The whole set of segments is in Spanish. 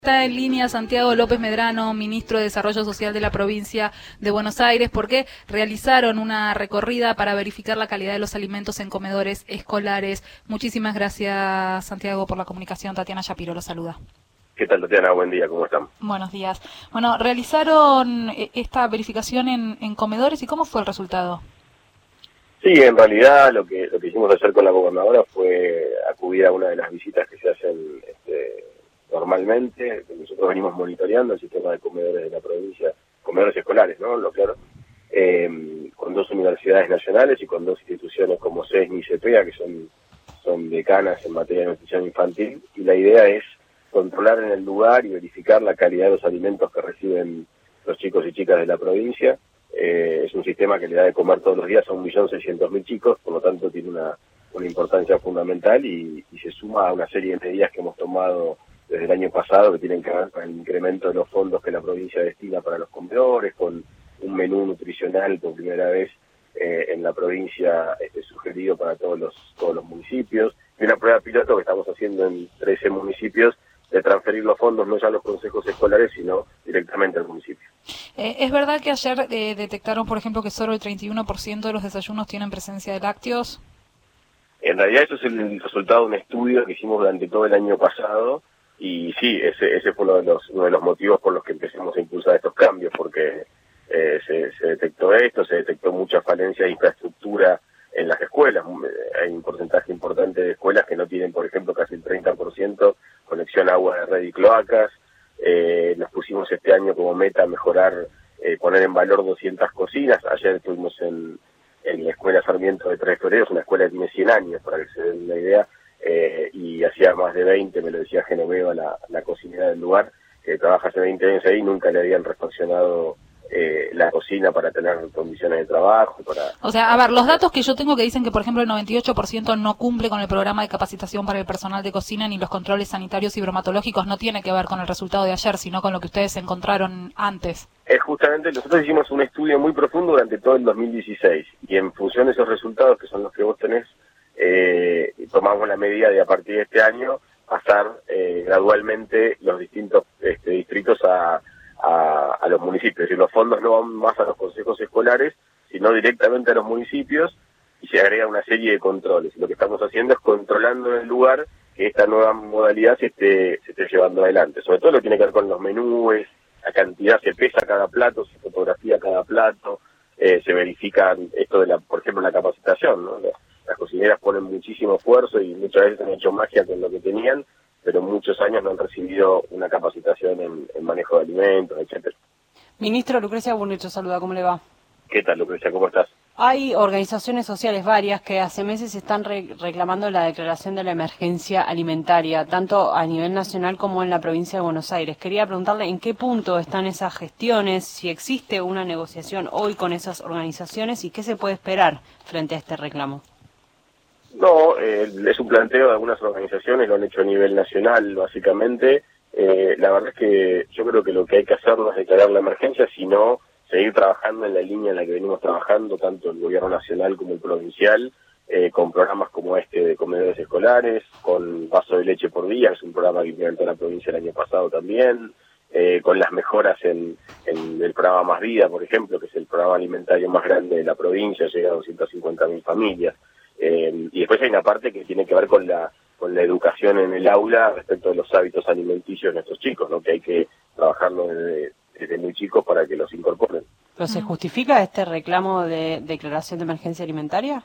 Está en línea Santiago López Medrano, ministro de Desarrollo Social de la provincia de Buenos Aires, porque realizaron una recorrida para verificar la calidad de los alimentos en comedores escolares. Muchísimas gracias, Santiago, por la comunicación. Tatiana Shapiro lo saluda. ¿Qué tal, Tatiana? Buen día, ¿cómo están? Buenos días. Bueno, realizaron esta verificación en comedores, ¿y cómo fue el resultado? Sí, en realidad lo que hicimos ayer con la gobernadora fue acudir a una de las visitas que se hacen normalmente. Nosotros venimos monitoreando el sistema de comedores de la provincia, comedores escolares, ¿no? Lo claro, con dos universidades nacionales y con dos instituciones como CESNI y CEPEA, que son decanas en materia de nutrición infantil, y la idea es controlar en el lugar y verificar la calidad de los alimentos que reciben los chicos y chicas de la provincia. Es un sistema que le da de comer todos los días a 1.600.000 chicos, por lo tanto tiene una importancia fundamental y se suma a una serie de medidas que hemos tomado desde el año pasado que tienen que ver con el incremento de los fondos que la provincia destina para los comedores, con un menú nutricional por primera vez en la provincia sugerido para todos los municipios, y una prueba piloto que estamos haciendo en 13 municipios de transferir los fondos no ya a los consejos escolares, sino directamente al municipio. ¿Es verdad que ayer detectaron, por ejemplo, que solo el 31% de los desayunos tienen presencia de lácteos? En realidad eso es el resultado de un estudio que hicimos durante todo el año pasado, y sí, ese fue uno de los motivos por los que empezamos a impulsar estos cambios, porque se detectó esto, se detectó mucha falencia de infraestructura en las escuelas. Hay un porcentaje importante de escuelas que no tienen, por ejemplo, casi el 30% conexión a agua de red y cloacas. Nos pusimos este año como meta mejorar, poner en valor 200 cocinas. Ayer estuvimos en la escuela Sarmiento de Tres Toreros, una escuela que tiene 100 años, para que se den una idea, y hacía más de 20, me lo decía Genoveva, la cocinera del lugar, que trabaja hace 20 años ahí, nunca le habían refaccionado la cocina para tener condiciones de trabajo. O sea, a ver, los datos que yo tengo que dicen que, por ejemplo, el 98% no cumple con el programa de capacitación para el personal de cocina ni los controles sanitarios y bromatológicos, no tiene que ver con el resultado de ayer, sino con lo que ustedes encontraron antes. Justamente, nosotros hicimos un estudio muy profundo durante todo el 2016, y en función de esos resultados, que son los que vos tenés, tomamos la medida de a partir de este año pasar gradualmente los distintos distritos a los municipios, y los fondos no van más a los consejos escolares, sino directamente a los municipios, y se agrega una serie de controles. Y lo que estamos haciendo es controlando en el lugar que esta nueva modalidad se esté llevando adelante. Sobre todo lo que tiene que ver con los menúes, la cantidad, se pesa cada plato, se fotografía cada plato, se verifica esto de por ejemplo, la capacitación, ¿no? Las cocineras ponen muchísimo esfuerzo y muchas veces han hecho magia con lo que tenían, pero muchos años no han recibido una capacitación en manejo de alimentos, etcétera. Ministro, Lucrecia Burnicho saluda, ¿cómo le va? ¿Qué tal, Lucrecia? ¿Cómo estás? Hay organizaciones sociales varias que hace meses están reclamando la declaración de la emergencia alimentaria, tanto a nivel nacional como en la provincia de Buenos Aires. Quería preguntarle en qué punto están esas gestiones, si existe una negociación hoy con esas organizaciones y qué se puede esperar frente a este reclamo. No, es un planteo de algunas organizaciones, lo han hecho a nivel nacional, básicamente. La verdad es que yo creo que lo que hay que hacer no es declarar la emergencia, sino seguir trabajando en la línea en la que venimos trabajando, tanto el gobierno nacional como el provincial, con programas como este de comedores escolares, con vaso de leche por día, es un programa que implementó la provincia el año pasado también, con las mejoras en el programa Más Vida, por ejemplo, que es el programa alimentario más grande de la provincia, llega a 250.000 familias. Y después hay una parte que tiene que ver con la educación en el aula respecto de los hábitos alimenticios de nuestros chicos, ¿no? Que hay que trabajarlo desde muy chicos para que los incorporen. ¿Pero se justifica este reclamo de declaración de emergencia alimentaria?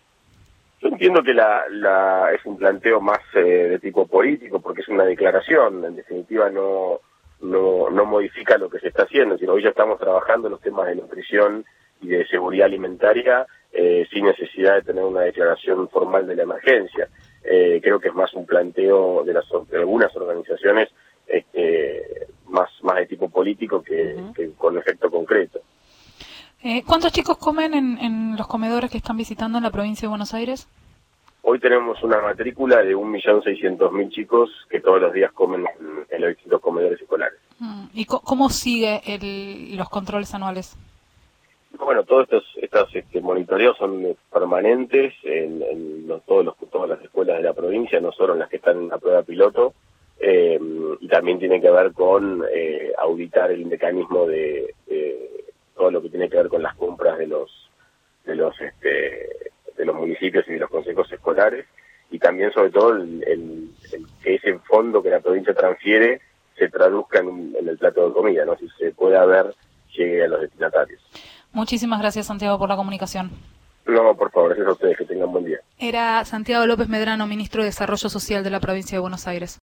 Yo entiendo que es un planteo más de tipo político, porque es una declaración, en definitiva no modifica lo que se está haciendo, sino hoy ya estamos trabajando en los temas de nutrición y de seguridad alimentaria sin necesidad de tener una declaración formal de la emergencia. Creo que es más un planteo de algunas organizaciones más de tipo político que con efecto concreto. ¿Cuántos chicos comen en los comedores que están visitando en la provincia de Buenos Aires? Hoy tenemos una matrícula de 1.600.000 chicos que todos los días comen en los distintos comedores escolares. ¿Y cómo sigue los controles anuales? Bueno, todos estos monitoreos son permanentes en todas las escuelas de la provincia, no solo en las que están en la prueba piloto. y también tiene que ver con auditar el mecanismo de todo lo que tiene que ver con las compras de los municipios y de los consejos escolares, y también sobre todo el que ese fondo que la provincia transfiere se traduzca en el plato de comida, ¿no? Si se puede ver, llegue a los destinatarios. Muchísimas gracias, Santiago, por la comunicación. No, por favor, gracias a ustedes, que tengan buen día. Era Santiago López Medrano, ministro de Desarrollo Social de la provincia de Buenos Aires.